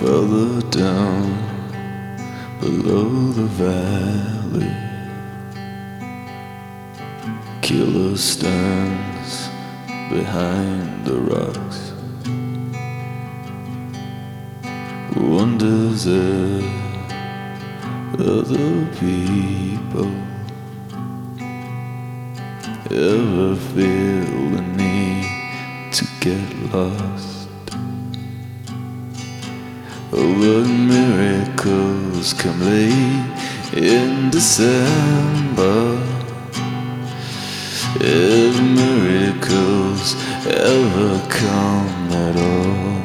further down below the valley. Killer stands behind the rocks, wonders if other people ever feel the need to get lost. Oh, but miracles come late in December. If miracles ever come at all,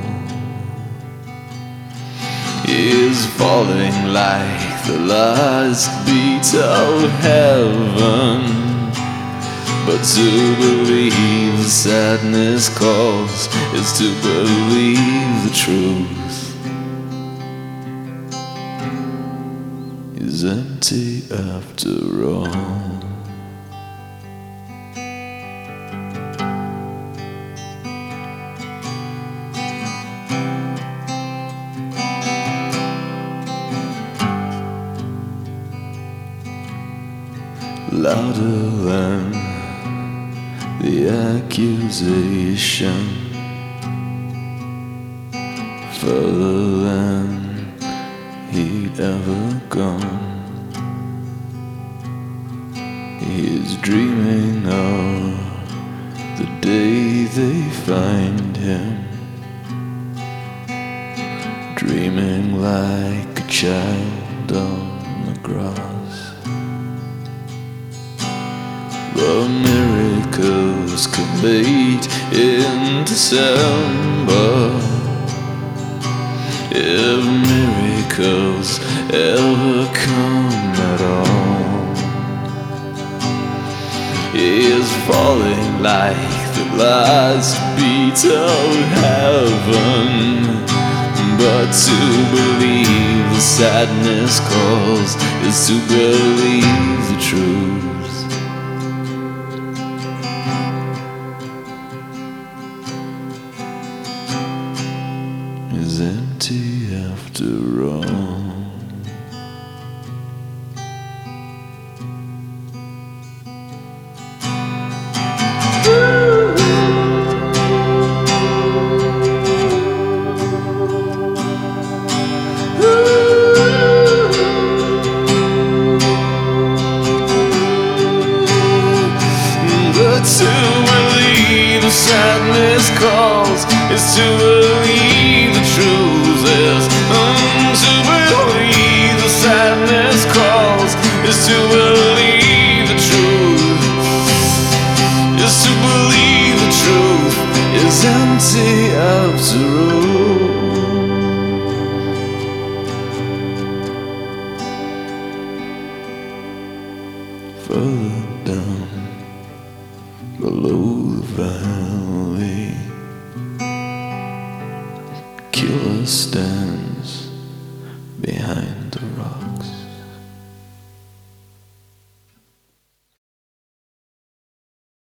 is falling like the last beat of heaven. But to believe the sadness calls is to believe the truth is empty after all. Louder than the accusation, further than he'd ever gone. He's dreaming of the day they find him, dreaming like a child on the grass. But miracles come late in December. If miracles ever come at all, is falling like the last beat of heaven. But to believe the sadness calls is to believe the truth is empty after all. But to believe the sadness calls is to believe the truth is to believe the sadness calls is to believe the truth is to believe the truth is empty after all. Further down below the valley, killer stand